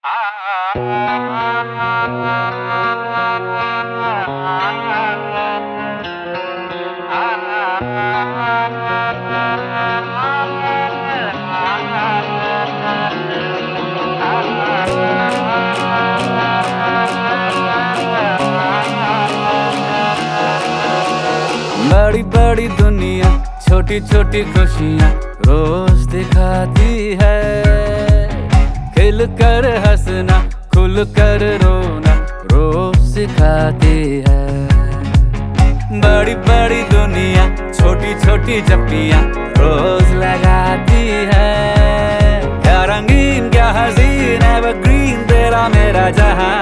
बड़ी बड़ी दुनिया छोटी छोटी खुशियाँ रोज दिखाती है। खिल कर हंसना खुल कर रोना रोज सिखाती है। बड़ी बड़ी दुनिया छोटी छोटी जप्पियाँ रोज लगाती है। क्या रंगीन क्या हसीन एवरग्रीन तेरा मेरा जहां।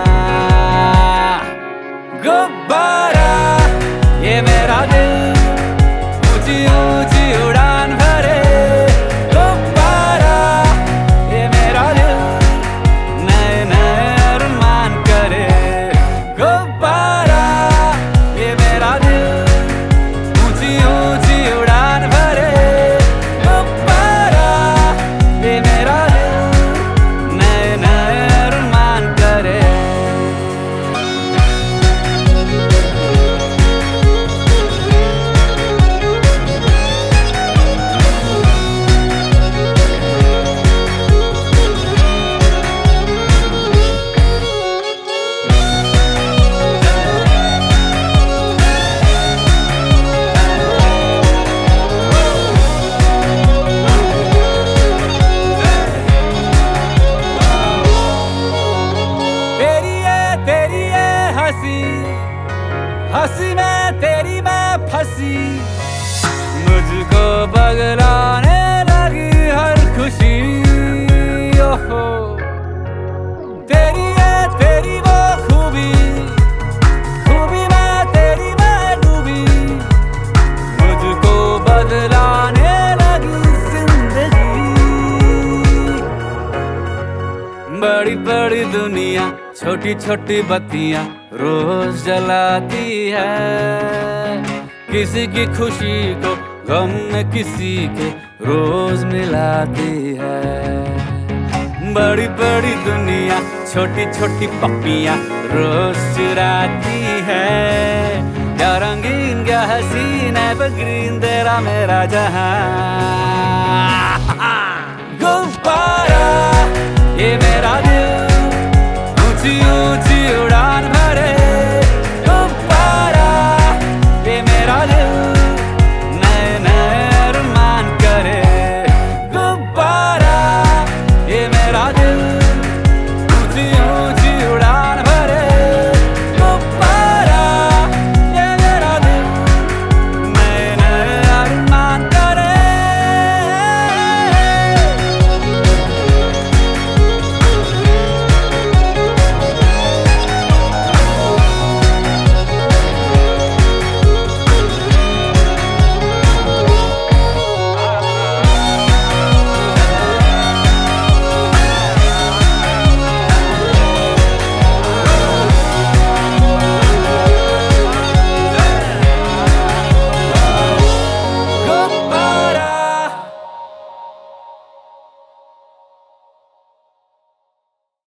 गुब्बारा ये मेरा दिल ऊंची ऊंची उड़ान भरे। गुब्बारा ये मेरा दिल नए नए अरमान करे। गुब्बारा ये मेरा दिल ऊंची ऊंची उड़ान भरे। गुब्बारा ये मेरा दिल नए नए अरमान करे। हंसी में तेरी मैं फंसी। मुझको बगलाने लगी हर खुशी। ओहो तेरी है तेरी वो खूबी। खूबी में तेरी मैं डूबी। मुझको बदलाने लगी जिंदगी। बड़ी बड़ी दुनिया छोटी छोटी बत्तियां रोज जलाती है। किसी की खुशी को गम में किसी के रोज मिलाती है। बड़ी बड़ी दुनिया छोटी छोटी पप्पियां रोज चुराती है। क्या रंगीन क्या हसीन एवरग्रीन तेरा मेरा जहां। गुब्बारा ये मेरा